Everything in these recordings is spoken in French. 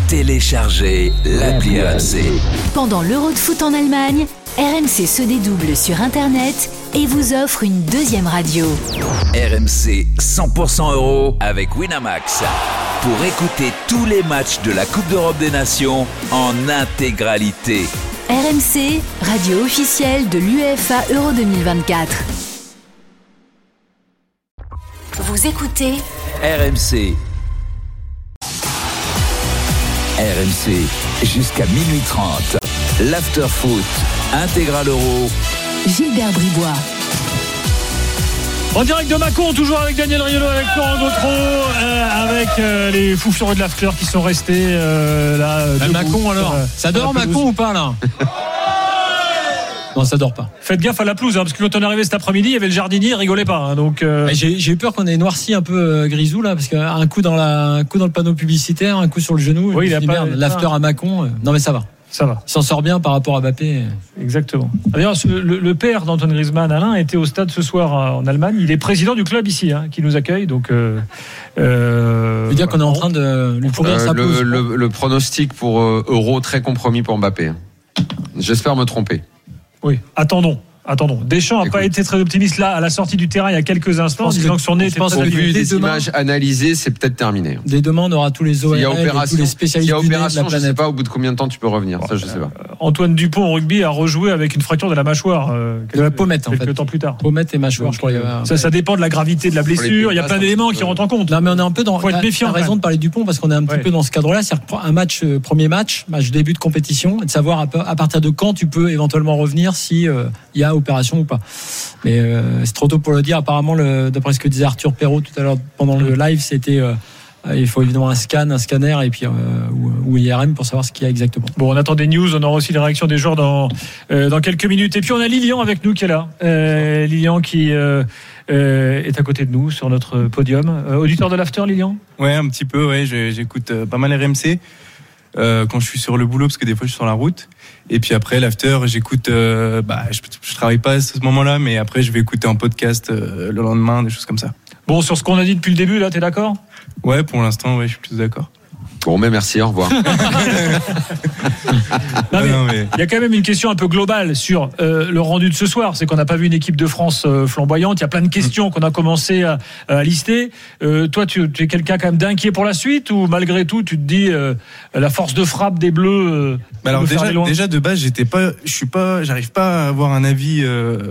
Téléchargez l'appli RMC. Pendant l'Euro de foot en Allemagne, RMC se dédouble sur Internet et vous offre une deuxième radio. RMC 100% euro avec Winamax. Pour écouter tous les matchs de la Coupe d'Europe des Nations en intégralité. RMC, radio officielle de l'UEFA Euro 2024. Vous écoutez RMC. RMC, jusqu'à minuit 30. L'after-foot, intégral euro. Gilbert Bribois. En direct de Mâcon, toujours avec Daniel Riolo, avec Laurent Gautreau, avec les fous furieux de l'after qui sont restés là. Mâcon alors ça dort Mâcon ou pas là? Non, ça dort pas. Faites gaffe à la pelouse, parce que quand on est arrivé cet après-midi, il y avait le jardinier, il rigolait pas. Donc j'ai eu peur qu'on ait noirci un peu Grisou là, parce qu'un coup dans le panneau publicitaire, un coup sur le genou. Oui, il a pas l'after à Mâcon. Non mais ça va. Ça va. Il s'en sort bien par rapport à Mbappé. Exactement. D'ailleurs, le père d'Antoine Griezmann, Alain, était au stade ce soir en Allemagne. Il est président du club ici, qui nous accueille. Donc, je veux dire qu'on est en train de lui pourrir sa pelouse. Le pronostic pour Euro très compromis pour Mbappé. J'espère me tromper. Oui, attendons. Deschamps n'a pas été très optimiste là à la sortie du terrain il y a quelques instants, disant que son nez était très au vu des images analysées, c'est peut-être terminé. Dès demain, on aura tous les ORL et tous les spécialistes du nez de la planète. Je ne sais pas au bout de combien de temps tu peux revenir. Ça, je sais pas. Antoine Dupont au rugby a rejoué avec une fracture de la mâchoire de la pommette quelques temps plus tard. Pommette et mâchoire. Donc, ça dépend de la gravité de la blessure. Il y a plein d'éléments qui rentrent en compte. Non, mais on est un peu dans. Faut être méfiant. On a raison de parler de Dupont parce qu'on est un petit peu dans ce cadre-là. C'est-à-dire un match, premier match début de compétition, et de savoir à partir de quand tu peux éventuellement revenir si il y a opération ou pas. Mais c'est trop tôt pour le dire. Apparemment, d'après ce que disait Arthur Perrault tout à l'heure pendant le live, c'était il faut évidemment un scanner et puis ou IRM pour savoir ce qu'il y a exactement. Bon, on attend des news, on aura aussi les réactions des joueurs dans quelques minutes. Et puis on a Lilian avec nous qui est là. Lilian qui est à côté de nous sur notre podium. Auditeur de l'after, Lilian ? Ouais, un petit peu. Ouais, j'écoute pas mal RMC quand je suis sur le boulot parce que des fois je suis sur la route. Et puis après l'after, j'écoute. Je travaille pas à ce moment-là, mais après je vais écouter un podcast le lendemain, des choses comme ça. Bon, sur ce qu'on a dit depuis le début, là, t'es d'accord ? Ouais, pour l'instant, ouais, je suis plutôt d'accord. Bon, mais merci, au revoir. Il y a quand même une question un peu globale sur le rendu de ce soir. C'est qu'on n'a pas vu une équipe de France flamboyante. Il y a plein de questions qu'on a commencé à lister. Toi, tu es quelqu'un quand même d'inquiet pour la suite, ou malgré tout, tu te dis la force de frappe des Bleus alors déjà de base, j'arrive pas à avoir un avis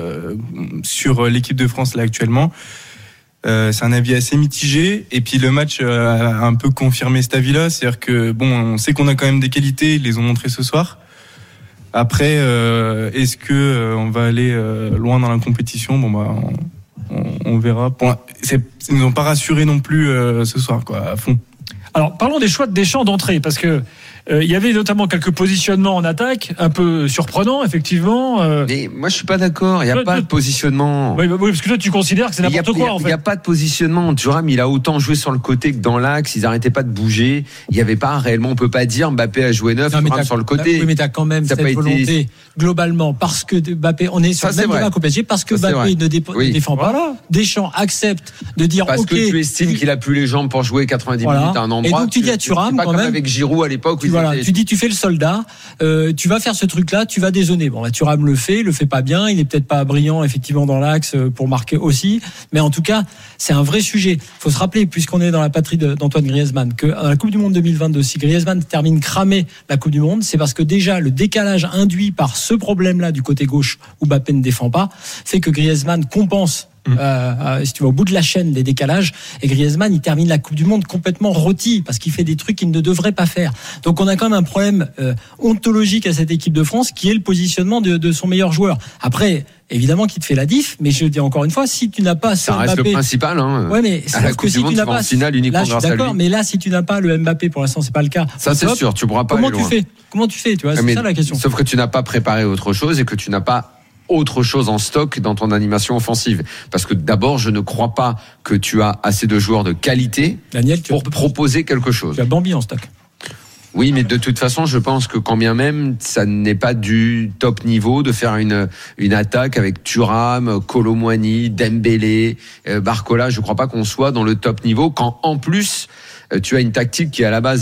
sur l'équipe de France là actuellement. C'est un avis assez mitigé, et puis le match a un peu confirmé cet avis-là, c'est-à-dire que on sait qu'on a quand même des qualités, ils les ont montrées ce soir. Après, est-ce que on va aller loin dans la compétition ? On verra. Ils nous ont pas rassuré non plus ce soir, à fond. Alors, parlons des choix de Deschamps d'entrée, parce que il y avait notamment quelques positionnements en attaque un peu surprenants, effectivement. Mais moi, je suis pas d'accord. Il n'y a pas de positionnement. Oui, parce que toi, tu considères que c'est n'importe quoi, en fait. Il n'y a pas de positionnement. Thuram, il a autant joué sur le côté que dans l'axe. Ils n'arrêtaient pas de bouger. Il n'y avait pas réellement. On peut pas dire Mbappé a joué neuf, Thuram sur le côté. Oui, mais t'as quand même cette volonté globalement, parce que Mbappé, on est sur le même débat qu'au PSG, parce que Mbappé ne défend pas. Voilà. Deschamps accepte de dire parce que tu estimes qu'il a plus les jambes pour jouer 90 minutes à un endroit. Et donc tu dis à Thuram, pas quand comme même, avec Giroud à l'époque. Tu dis, tu fais le soldat, tu vas faire ce truc-là, tu vas dézonner. Bon, Thuram le fait pas bien, il est peut-être pas brillant effectivement dans l'axe pour marquer aussi, mais en tout cas, c'est un vrai sujet. Il faut se rappeler, puisqu'on est dans la patrie d'Antoine Griezmann, que à la Coupe du Monde 2022, si Griezmann termine cramé la Coupe du Monde, c'est parce que déjà le décalage induit par ce problème-là du côté gauche où Mbappé ne défend pas, fait que Griezmann compense. Si tu vas au bout de la chaîne des décalages, et Griezmann il termine la Coupe du Monde complètement rôti parce qu'il fait des trucs qu'il ne devrait pas faire. Donc on a quand même un problème ontologique à cette équipe de France qui est le positionnement de son meilleur joueur. Après évidemment qui te fait la diff, mais je dis encore une fois, si tu n'as pas ça reste Mbappé, le principal ouais, mais à la Coupe du Monde, tu vas en finale uniquement grâce à lui. Mais là si tu n'as pas le Mbappé, pour l'instant c'est pas le cas. Ça c'est sûr, tu pourras pas aller loin. Comment tu fais, tu vois, c'est ça la question. Sauf que tu n'as pas préparé autre chose et que tu n'as pas autre chose en stock dans ton animation offensive. Parce que d'abord, je ne crois pas que tu as assez de joueurs de qualité, Daniel, pour proposer quelque chose. Tu as Bambi en stock. Oui, mais de toute façon, je pense que quand bien même, ça n'est pas du top niveau de faire une attaque avec Thuram, Kolo Muani, Dembélé, Barcola. Je ne crois pas qu'on soit dans le top niveau quand, en plus, tu as une tactique qui, à la base, est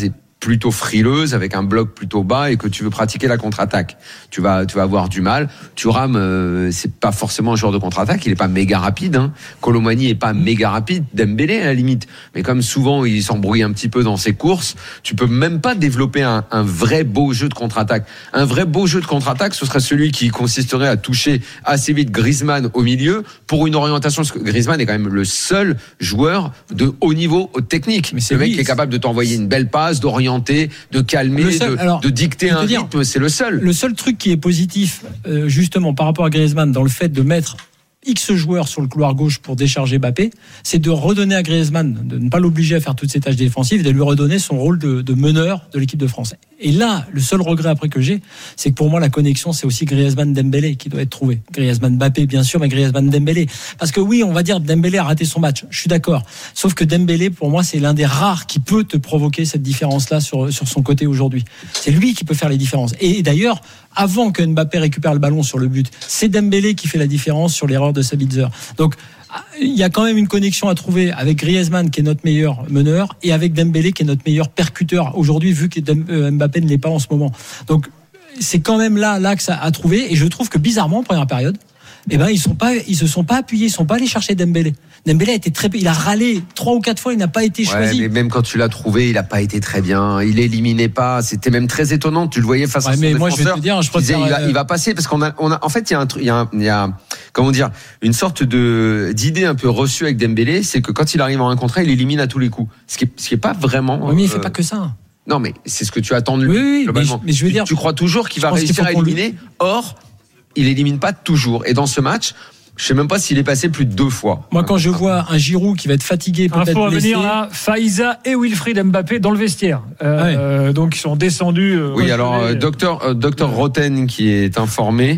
plutôt frileuse, avec un bloc plutôt bas et que tu veux pratiquer la contre-attaque. Tu vas avoir du mal. Thuram, c'est pas forcément un joueur de contre-attaque, il est pas méga rapide, hein. Kolo Muani est pas méga rapide, Dembélé à la limite. Mais comme souvent il s'embrouille un petit peu dans ses courses, tu peux même pas développer un vrai beau jeu de contre-attaque. Un vrai beau jeu de contre-attaque, ce serait celui qui consisterait à toucher assez vite Griezmann au milieu pour une orientation, parce que Griezmann est quand même le seul joueur de haut niveau technique. Mais c'est le mec qui est capable de t'envoyer une belle passe, d'orienter, de calmer, de dicter un rythme, c'est le seul. Le seul truc qui est positif, justement, par rapport à Griezmann, dans le fait de mettre X joueurs sur le couloir gauche pour décharger Mbappé, c'est de redonner à Griezmann, de ne pas l'obliger à faire toutes ses tâches défensives, de lui redonner son rôle de meneur de l'équipe de France. Et là, le seul regret après que j'ai, c'est que pour moi, la connexion, c'est aussi Griezmann-Dembélé qui doit être trouvé. Griezmann-Mbappé, bien sûr, mais Griezmann-Dembélé. Parce que oui, on va dire Dembélé a raté son match. Je suis d'accord. Sauf que Dembélé, pour moi, c'est l'un des rares qui peut te provoquer cette différence-là sur son côté aujourd'hui. C'est lui qui peut faire les différences. Et d'ailleurs, avant que Mbappé récupère le ballon sur le but, c'est Dembélé qui fait la différence sur l'erreur de Sabitzer. Donc, il y a quand même une connexion à trouver avec Griezmann qui est notre meilleur meneur et avec Dembélé qui est notre meilleur percuteur aujourd'hui, vu que Mbappé ne l'est pas en ce moment. Donc c'est quand même là l'axe à trouver, et je trouve que bizarrement en première période, ils se sont pas appuyés, ils sont pas allés chercher Dembélé. Dembélé a été il a râlé 3 ou 4 fois, il n'a pas été choisi. Mais même quand tu l'as trouvé, il a pas été très bien. Il éliminait pas. C'était même très étonnant. Tu le voyais face à son défenseur. Moi, je vais te dire, il va passer parce qu'on a, en fait, il y a comment dire, une sorte d'idée un peu reçue avec Dembélé, c'est que quand il arrive en 1 contre 1, il élimine à tous les coups. Ce qui est pas vraiment. Oui, mais il fait pas que ça. Non, mais c'est ce que tu attends de lui. Oui, globalement. Mais je veux dire, tu crois toujours qu'il va réussir à éliminer. Or, il élimine pas toujours. Et dans ce match, je sais même pas s'il est passé plus de 2 fois. Moi, quand je vois un Giroud qui va être fatigué, peut-être blessé. Info à venir là, Faiza et Wilfried Mbappé dans le vestiaire. Donc ils sont descendus. Oui, alors docteur Roten qui est informé.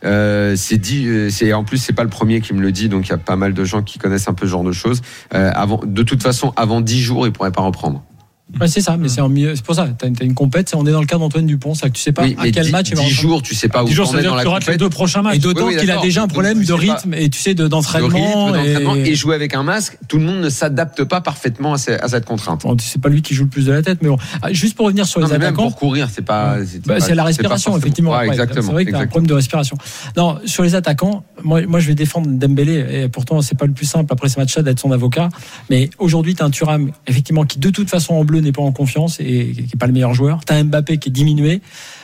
C'est en plus c'est pas le premier qui me le dit, donc il y a pas mal de gens qui connaissent un peu ce genre de choses. De toute façon, avant 10 jours, il pourrait pas reprendre. Ouais, c'est ça, mais c'est pour ça. T'as une compète, on est dans le cas d'Antoine Dupont, c'est que tu sais pas à quel match il va 10 jours, tu sais pas où t'en es dans la compète. Tu rates les 2 prochains matchs. Et d'autant qu'il a déjà un problème de rythme et tu sais d'entraînement. Et jouer avec un masque, tout le monde ne s'adapte pas parfaitement à cette contrainte. Bon, c'est pas lui qui joue le plus de la tête, mais bon. Juste pour revenir sur les attaquants. Même pour courir, c'est pas. C'est la respiration, effectivement. Ouais, exactement. C'est vrai qu'il y a un problème de respiration. Non, sur les attaquants, moi je vais défendre Dembélé, et pourtant c'est pas le plus simple après ce match-là d'être son avocat. Mais aujourd'hui, t'as un Thuram, effectivement, qui de toute façon en bleu n'est pas en confiance et qui n'est pas le meilleur joueur. Tu as Mbappé qui est diminué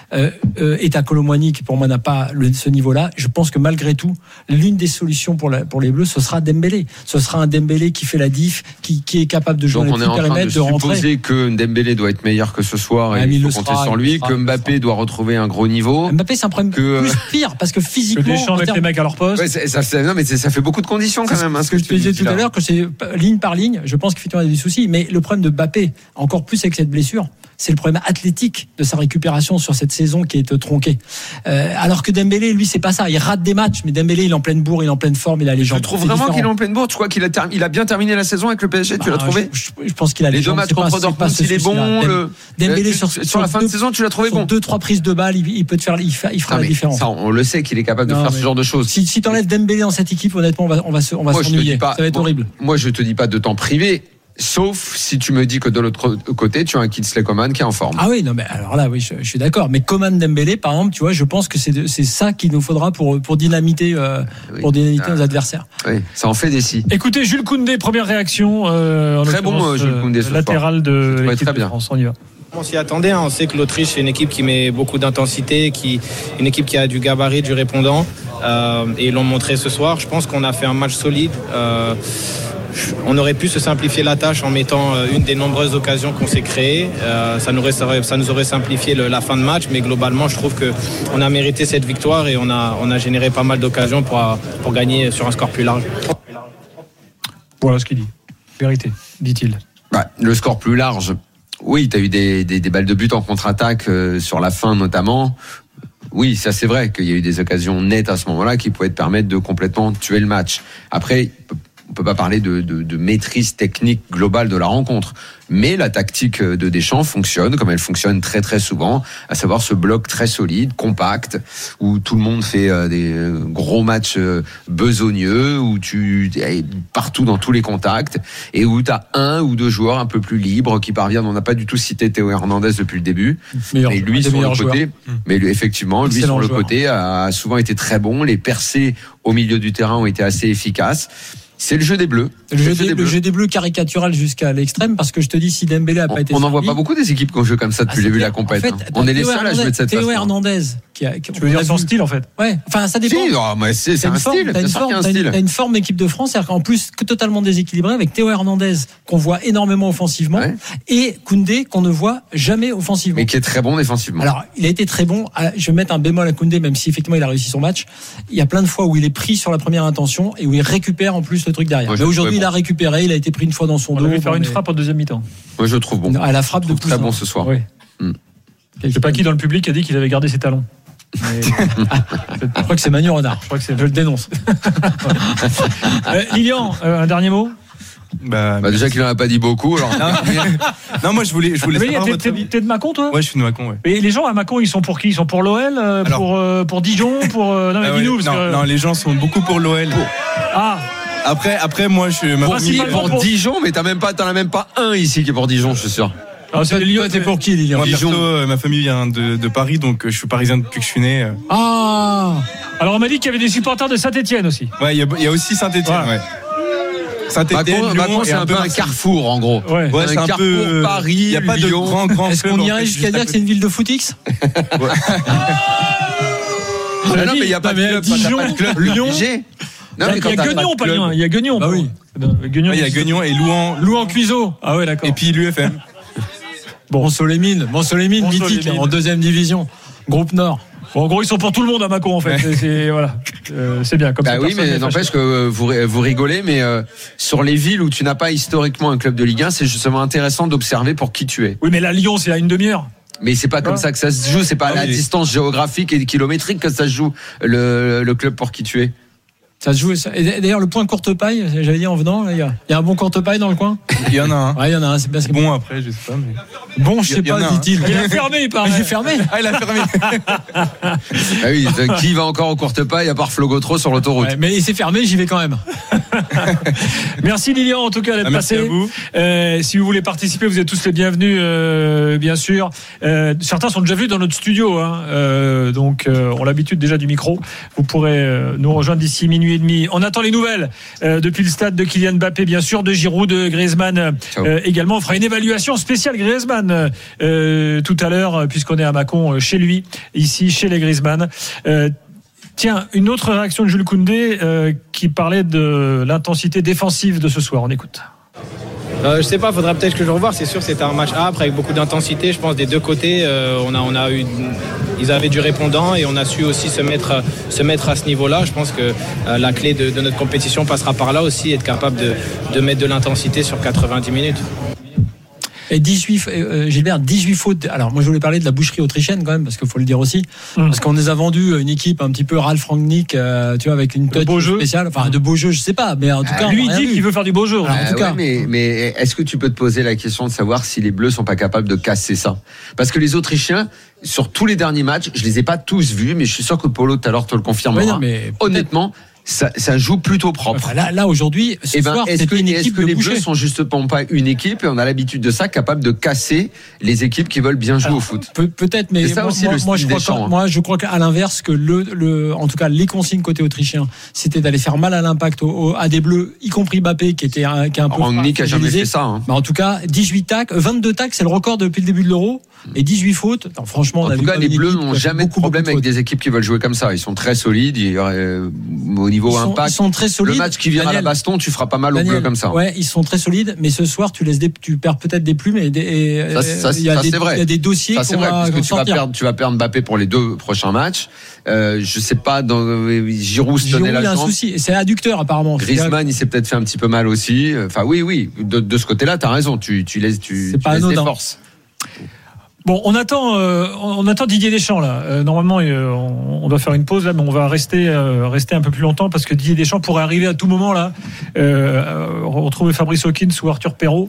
et tu as Kolo Muani qui pour moi n'a pas ce niveau-là. Je pense que malgré tout, l'une des solutions pour les Bleus, ce sera Dembélé. Ce sera un Dembélé qui fait la diff, qui est capable de jouer. Donc on est en train de supposer que Dembélé doit être meilleur que ce soir et il faut compter sur lui, que Mbappé doit retrouver un gros niveau. Mbappé c'est un problème plus pire parce que physiquement. Le Deschamps avec les mecs à leur poste. Ouais, ça fait beaucoup de conditions quand même. Ce que je te disais tout à l'heure, que c'est ligne par ligne. Je pense qu'effectivement il y a des soucis, mais le problème de Mbappé, encore plus avec cette blessure, c'est le problème athlétique de sa récupération sur cette saison qui est tronquée. Alors que Dembélé, lui, c'est pas ça. Il rate des matchs, mais Dembélé, il est en pleine bourre, il est en pleine forme, il a les jambes. Tu trouves vraiment qu'il est en pleine bourre? Tu crois qu'il a bien terminé la saison avec le PSG? Tu l'as trouvé? Je pense qu'il a les jambes. Les 2 matchs contre Dortmund, il est bon. Dembélé sur la fin de saison, tu l'as trouvé bon. 2-3 prises de balles, il peut te faire, il fera la différence. Ça, on le sait qu'il est capable de faire ce genre de choses. Si t'enlèves Dembélé dans cette équipe, honnêtement, on va s'ennuyer. Ça va être horrible. Moi, je te dis pas de t'en priver. Sauf si tu me dis que de l'autre côté, tu as un Kingsley Coman qui est en forme. Ah oui, non, mais alors là, oui, je suis d'accord. Mais Coman Dembélé, par exemple, tu vois, je pense que c'est ça qu'il nous faudra pour dynamiter, nos adversaires. Oui, ça en fait des si. Écoutez, Jules Koundé, première réaction. Très bon, Jules Koundé, latéral de l'équipe de France. On y va. On s'y attendait, on sait que l'Autriche c'est une équipe qui met beaucoup d'intensité, une équipe qui a du gabarit, du répondant, et ils l'ont montré ce soir. Je pense qu'on a fait un match solide. On aurait pu se simplifier la tâche en mettant une des nombreuses occasions qu'on s'est créées. Ça nous aurait simplifié la fin de match, mais globalement, je trouve qu'on a mérité cette victoire et on a généré pas mal d'occasions pour gagner sur un score plus large. Voilà ce qu'il dit. Vérité, dit-il. Le score plus large, oui, tu as eu des balles de but en contre-attaque sur la fin notamment. Oui, ça c'est vrai qu'il y a eu des occasions nettes à ce moment-là qui pouvaient te permettre de complètement tuer le match. Après, peut pas parler de maîtrise technique globale de la rencontre. Mais la tactique de Deschamps fonctionne comme elle fonctionne très très souvent, à savoir ce bloc très solide, compact, où tout le monde fait des gros matchs besogneux, où tu es partout dans tous les contacts, et où tu as un ou deux joueurs un peu plus libres qui parviennent. On n'a pas du tout cité Théo Hernandez depuis le début, mais lui sur le côté, mais lui, effectivement, lui sur le côté a souvent été très bon. Les percées au milieu du terrain ont été assez efficaces. C'est le jeu des Bleus. Le jeu des Bleus caricatural jusqu'à l'extrême, parce que je te dis, si Dembélé a pas été. On n'en voit pas beaucoup des équipes qui ont joué comme ça depuis le début de la compétition. En fait, on est les seuls à jouer de cette façon. Théo Hernandez, tu veux dire son style en fait. Ouais, enfin ça dépend. Si, c'est un style. T'as une forme équipe de France, c'est-à-dire qu'en plus que totalement déséquilibré, avec Théo Hernandez qu'on voit énormément offensivement, et Koundé qu'on ne voit jamais offensivement. Mais qui est très bon défensivement. Alors il a été très bon. Je vais mettre un bémol à Koundé, même si effectivement il a réussi son match. Il y a plein de fois où il est pris sur la première intention et où il récupère en plus le truc derrière. Mais aujourd'hui il a récupéré, il a été pris une fois dans son dos. On va faire une frappe en deuxième mi-temps. Moi je trouve bon. À la frappe de très bon ce soir. Oui. Je sais pas qui dans le public a dit qu'il avait gardé ses talons. Mais... je crois que c'est Manu Renard. Je le dénonce. Lilian, un dernier mot. Déjà qu'il en a pas dit beaucoup. Alors... non, moi je voulais savoir votre avis. T'es de Mâcon, toi? Ouais, je suis de Mâcon. Ouais. Et les gens à Mâcon, ils sont pour qui? Ils sont pour l'OL, pour Dijon, pour dis-nous. Non, les gens sont beaucoup pour l'OL. Ah. Après, moi, je suis pour Dijon, mais t'en as même pas un ici qui est pour Dijon, je suis sûr. Alors, c'est Lyon, t'es pour qui, Lilian? Moi, perso, ma famille vient de Paris, donc je suis parisien depuis que je suis né. Ah. Alors on m'a dit qu'il y avait des supporters de Saint-Etienne aussi. Ouais, il y a aussi Saint-Etienne. Ouais. Mâcon, c'est un peu un carrefour en gros. Ouais, c'est un carrefour peu Paris, il y a pas de grand. Est-ce qu'on irait jusqu'à dire que c'est une ville de footix? Non, mais il n'y a pas de club Lyon. Non, il y a Guignon, pas Lyon. Il y a Guignon. Bah oui. Il y a Guignon et Louan Cuiseau. Ah ouais, d'accord. Et puis l'UFM. Montsolémine, mythique, en deuxième division. Groupe Nord. En gros, ils sont pour tout le monde à Mâcon, en fait. C'est bien. Comme ça, oui, mais n'empêche que vous rigolez, mais sur les villes où tu n'as pas historiquement un club de Ligue 1, c'est justement intéressant d'observer pour qui tu es. Oui, mais là, Lyon, c'est à une demi-heure. Mais c'est pas comme ça que ça se joue. C'est pas à la distance géographique et kilométrique que ça se joue le club pour qui tu es. Ça se joue. Et d'ailleurs, le point courte paille, j'avais dit en venant, il y a un bon courte paille dans le coin. Il y en a un. Ouais, il y en a un. C'est parce que bon après, je sais pas. Mais... Bon, je sais pas, dit-il. Il a fermé, il paraît. Il a fermé. Ah, il a fermé. Ah oui, qui va encore au courte paille à part Flo Gautreau sur l'autoroute? Ouais, mais c'est fermé, j'y vais quand même. Merci Lilian, en tout cas, d'être passé. À vous. Si vous voulez participer, vous êtes tous les bienvenus, bien sûr. Certains sont déjà venus dans notre studio, donc ont l'habitude déjà du micro. Vous pourrez nous rejoindre d'ici minuit et demi. On attend les nouvelles depuis le stade de Kylian Mbappé, bien sûr, de Giroud, de Griezmann également. On fera une évaluation spéciale Griezmann tout à l'heure, puisqu'on est à Mâcon, chez lui, ici, chez les Griezmann. Tiens, une autre réaction de Jules Koundé qui parlait de l'intensité défensive de ce soir. On écoute. Je sais pas, faudrait peut-être que je revoie. C'est sûr, c'était un match âpre avec beaucoup d'intensité. Je pense des deux côtés, ils avaient du répondant et on a su aussi se mettre à ce niveau-là. Je pense que la clé de notre compétition passera par là aussi, être capable de mettre de l'intensité sur 90 minutes. Et 18 fautes. Alors moi je voulais parler de la boucherie autrichienne quand même, parce qu'il faut le dire aussi, parce qu'on les a vendus une équipe un petit peu Ralf Rangnick, tu vois, avec une touch spéciale, enfin de beau jeu, je sais pas, mais en tout cas lui dit qu'il veut faire du beau jeu. En tout cas, mais est-ce que tu peux te poser la question de savoir si les Bleus sont pas capables de casser ça? Parce que les Autrichiens, sur tous les derniers matchs, je les ai pas tous vus, mais je suis sûr que Polo tout à l'heure te le confirmera. Honnêtement, ça joue plutôt propre. Enfin, là aujourd'hui, ce soir, c'est une équipe. Est-ce que les Bleus sont justement pas une équipe, et on a l'habitude de ça, capable de casser les équipes qui veulent bien jouer au foot? Peut-être, mais ça aussi, moi je crois qu'à l'inverse, que en tout cas les consignes côté autrichien, c'était d'aller faire mal à l'impact à des Bleus, y compris Mbappé qui est un peu. Rangnick a jamais fait ça. En tout cas, 22 tacles, c'est le record depuis le début de l'Euro, et 18 fautes. Non, franchement, en tout cas, les Bleus n'ont jamais de problème avec des équipes qui veulent jouer comme ça. Ils sont très solides. Au niveau impact, ils sont très solides. Le match qui vient à la baston, tu feras pas mal aux Bleus comme ça. Ouais, ils sont très solides, mais ce soir, tu perds peut-être des plumes et c'est vrai. Il y a des dossiers. Ça, c'est vrai, parce que tu vas perdre Mbappé pour les 2 prochains matchs. Je sais pas, Giroud se tenait la jambe. Il a un souci. C'est adducteur, apparemment. Griezmann, il s'est peut-être fait un petit peu mal aussi. Enfin, oui. De ce côté-là, t'as raison. Tu laisses tes forces. Bon, on attend Didier Deschamps là. Normalement, on doit faire une pause là, mais on va rester un peu plus longtemps parce que Didier Deschamps pourrait arriver à tout moment là. Retrouver Fabrice Hawkins ou Arthur Perrault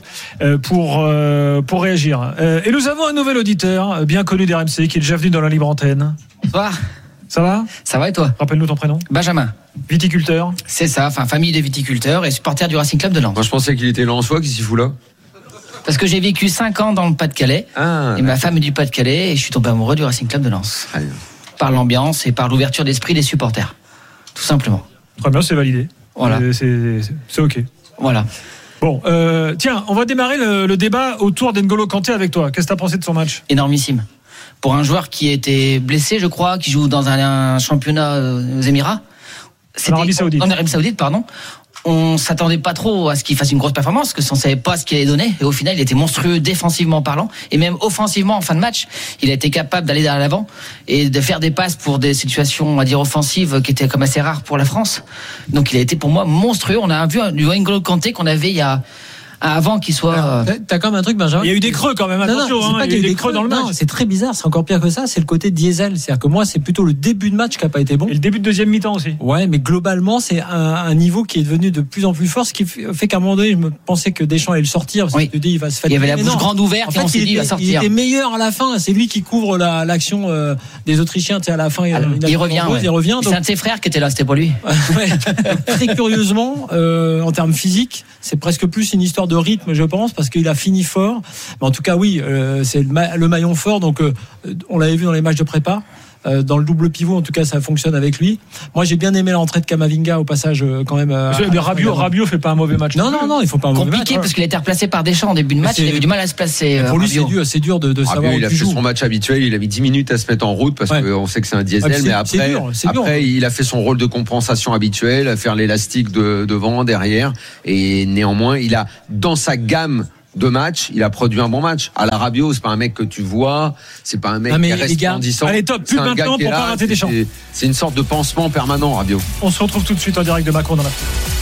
pour réagir. Et nous avons un nouvel auditeur bien connu d'RMC qui est déjà venu dans la libre antenne. Bonsoir. Ça va ? Ça va et toi ? Rappelle-nous ton prénom. Benjamin. Viticulteur. C'est ça, famille de viticulteurs et supporter du Racing Club de Lens. Moi, je pensais qu'il était lensois, qu'est-ce qu'il fout là? Parce que j'ai vécu 5 ans dans le Pas-de-Calais. Et ma femme est du Pas-de-Calais et je suis tombé amoureux du Racing Club de Lens. Par l'ambiance et par l'ouverture d'esprit des supporters. Tout simplement. Très bien, c'est validé. Voilà. C'est OK. Voilà. Bon, tiens, on va démarrer le débat autour d'N'Golo Kanté avec toi. Qu'est-ce que tu as pensé de son match ? Énormissime. Pour un joueur qui était blessé, je crois, qui joue dans un championnat aux Émirats. En Arabie Saoudite, pardon. On s'attendait pas trop à ce qu'il fasse une grosse performance, parce qu'on savait pas ce qu'il allait donner. Et au final, il était monstrueux défensivement parlant, et même offensivement en fin de match. Il a été capable d'aller vers l'avant et de faire des passes pour des situations, on va dire, offensives qui étaient comme assez rares pour la France. Donc il a été pour moi monstrueux. On a vu du N'Golo Kanté qu'on avait il y a avant qu'il soit. T'as quand même un truc, Benjamin. Il y a eu des creux quand même. Attention, non, il y a eu des creux dans le match. Non, c'est très bizarre. C'est encore pire que ça. C'est le côté diesel. C'est-à-dire que moi, c'est plutôt le début de match qui a pas été bon. Et le début de deuxième mi-temps aussi. Ouais, mais globalement, c'est un niveau qui est devenu de plus en plus fort. Ce qui fait qu'à un moment donné, je me pensais que Deschamps allait le sortir. Parce que je te dis, il va se fatiguer. Il y avait la bouche grande ouverte. En fait, et on s'est dit, il va sortir. Il était meilleur à la fin. C'est lui qui couvre l'action des Autrichiens. Tu sais, à la fin, il revient. Il revient. C'est un de ses frères qui était là. C'était pour lui. Ouais. Très curieusement, en termes physiques, c'est presque plus une histoire de rythme, je pense, parce qu'il a fini fort. Mais en tout cas, oui, c'est le maillon fort. Donc, on l'avait vu dans les matchs de prépa. Dans le double pivot, en tout cas, ça fonctionne avec lui. Moi, j'ai bien aimé l'entrée de Camavinga au passage, quand même. Rabiot fait pas un mauvais match. Non, il faut pas un mauvais match. Compliqué parce qu'il a été replacé par Deschamps en début de match. Il avait du mal à se placer. Pour lui, c'est dur de savoir où il a fait son match habituel. Il a mis 10 minutes à se mettre en route parce qu'on sait que c'est un diesel. Mais après, il a fait son rôle de compensation habituel, à faire l'élastique devant, derrière. Et néanmoins, il a, dans sa gamme de match, il a produit un bon match. À la Rabiot, c'est pas un mec que tu vois, c'est pas un mec qui est resplendissant. Allez, top, plus maintenant pour pas rater Deschamps. C'est une sorte de pansement permanent, Rabiot. On se retrouve tout de suite en direct de Macron dans la